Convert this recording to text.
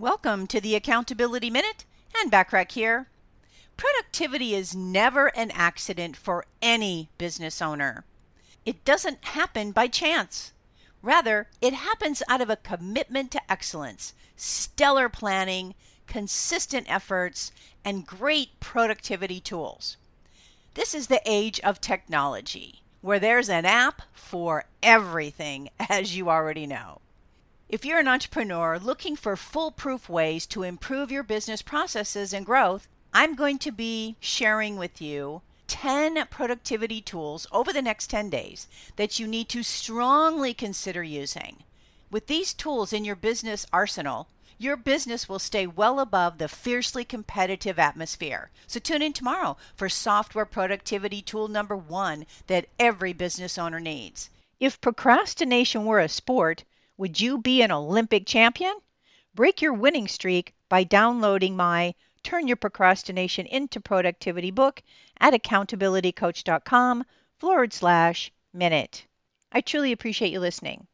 Welcome to the Accountability Minute, and Backrack here. Productivity is never an accident for any business owner. It doesn't happen by chance. Rather, it happens out of a commitment to excellence, stellar planning, consistent efforts, and great productivity tools. This is the age of technology, where there's an app for everything, as you already know. If you're an entrepreneur looking for foolproof ways to improve your business processes and growth, I'm going to be sharing with you 10 productivity tools over the next 10 days that you need to strongly consider using. With these tools in your business arsenal, your business will stay well above the fiercely competitive atmosphere. So tune in tomorrow for software productivity tool number 1 that every business owner needs. If procrastination were a sport, would you be an Olympic champion? Break your winning streak by downloading my Turn Your Procrastination into Productivity book at accountabilitycoach.com/minute. I truly appreciate you listening.